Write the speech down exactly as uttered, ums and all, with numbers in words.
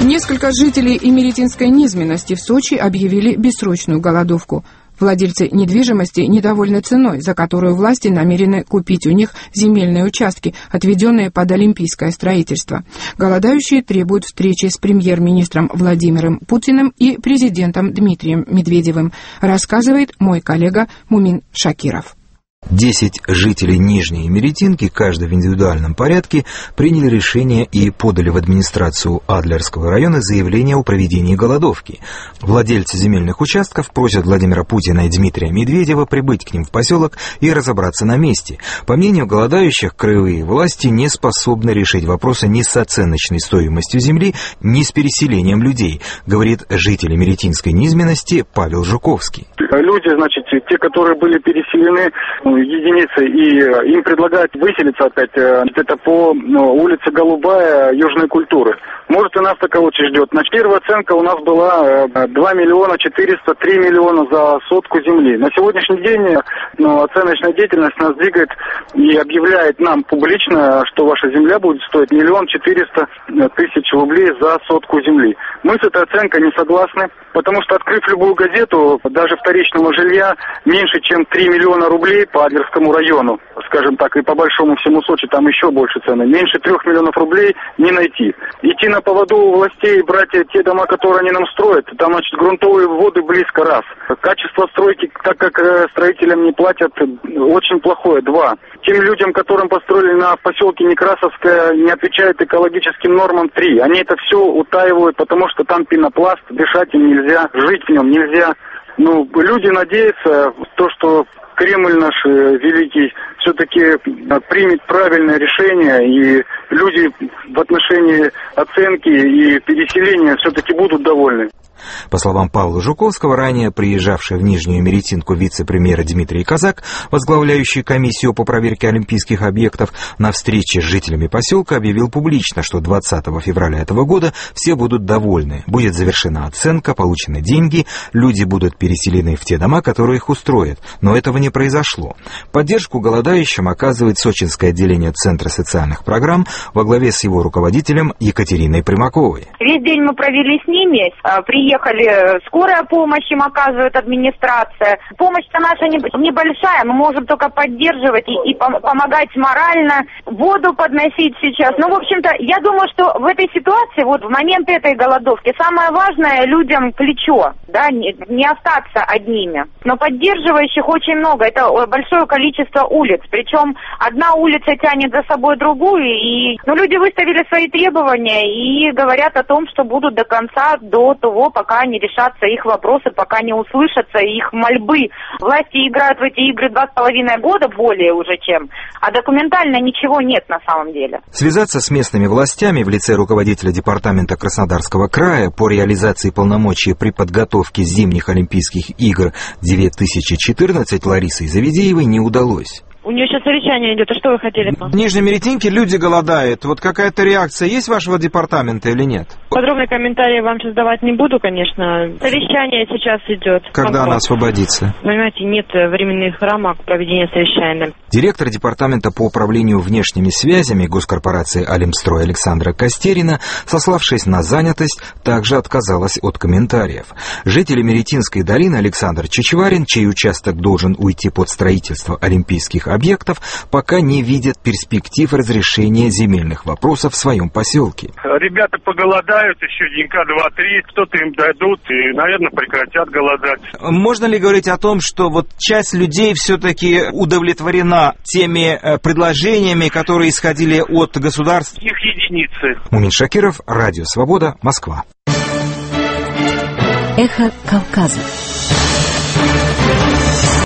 Несколько жителей имеретинской низменности в Сочи объявили бессрочную голодовку. Владельцы недвижимости недовольны ценой, за которую власти намерены купить у них земельные участки, отведенные под олимпийское строительство. Голодающие требуют встречи с премьер-министром Владимиром Путиным и президентом Дмитрием Медведевым, рассказывает мой коллега Мумин Шакиров. Десять жителей Нижней Имеретинки, каждый в индивидуальном порядке, приняли решение и подали в администрацию Адлерского района заявление о проведении голодовки. Владельцы земельных участков просят Владимира Путина и Дмитрия Медведева прибыть к ним в поселок и разобраться на месте. По мнению голодающих, краевые власти не способны решить вопросы ни с оценочной стоимостью земли, ни с переселением людей, говорит житель имеретинской низменности Павел Жуковский. Люди, значит, те, которые были переселены, единицы, и им предлагают выселиться опять, это по улице Голубая Южной культуры. Может, и нас такая очередь ждет. Значит, первая оценка у нас была два миллиона четыреста три миллиона за сотку земли. На сегодняшний день ну, оценочная деятельность нас двигает и объявляет нам публично, что ваша земля будет стоить миллион четыреста тысяч рублей за сотку земли. Мы с этой оценкой не согласны, потому что, открыв любую газету, даже вторичного жилья меньше, чем три миллиона рублей по Адлерскому району, скажем так, и по большому всему Сочи там еще больше цены. Меньше трех миллионов рублей не найти. Идти на поводу у властей, брать те дома, которые они нам строят, там, значит, грунтовые воды близко, раз. Качество стройки, так как строителям не платят, очень плохое, два. Тем людям, которым построили на поселке Некрасовское, не отвечает экологическим нормам, три. Они это все утаивают, потому что там пенопласт, дышать им нельзя, жить в нем нельзя. Ну, люди надеются, то, что Кремль наш великий все-таки примет правильное решение, и люди в отношении оценки и переселения все-таки будут довольны. По словам Павла Жуковского, ранее приезжавший в Нижнюю Имеретинку вице-премьер Дмитрий Казак, возглавляющий комиссию по проверке олимпийских объектов, на встрече с жителями поселка объявил публично, что двадцатого февраля этого года все будут довольны. Будет завершена оценка, получены деньги, люди будут переселены в те дома, которые их устроят. Но этого не произошло. Поддержку голодающим оказывает сочинское отделение Центра социальных программ во главе с его руководителем Екатериной Примаковой. Весь день мы провели с ними, приехали. Приехали, скорая помощь им оказывает администрация. Помощь-то наша небольшая, мы можем только поддерживать и, и помогать морально, воду подносить сейчас. Ну, в общем-то, я думаю, что в этой ситуации, вот в момент этой голодовки, самое важное людям плечо, да, не, не остаться одними. Но поддерживающих очень много, это большое количество улиц, причем одна улица тянет за собой другую, и ну, люди выставили свои требования и говорят о том, что будут до конца, до того, пока не решатся их вопросы, пока не услышатся их мольбы. Власти играют в эти игры два с половиной года, более уже чем, а документально ничего нет на самом деле. Связаться с местными властями в лице руководителя департамента Краснодарского края по реализации полномочий при подготовке зимних Олимпийских игр две тысячи четырнадцать Ларисой Заведеевой не удалось. У нее сейчас совещание идет, а что вы хотели? В Нижней Имеретинке люди голодают. Вот какая-то реакция есть вашего департамента или нет? Подробные комментарии вам сейчас давать не буду, конечно. Совещание сейчас идет. Когда оно освободится? Понимаете, нет временных рамок проведения совещания. Директор департамента по управлению внешними связями госкорпорации «Алимстрой» Александра Костерина, сославшись на занятость, также отказалась от комментариев. Житель Имеретинской долины Александр Чичварин, чей участок должен уйти под строительство олимпийских объектов, пока не видят перспектив разрешения земельных вопросов в своем поселке. Ребята поголодают еще денька два-три, что-то им дадут и, наверное, прекратят голодать. Можно ли говорить о том, что вот часть людей все-таки удовлетворена теми э, предложениями, которые исходили от государств? Их единицы. Мумин Шакиров, Радио Свобода, Москва. Эхо Кавказа.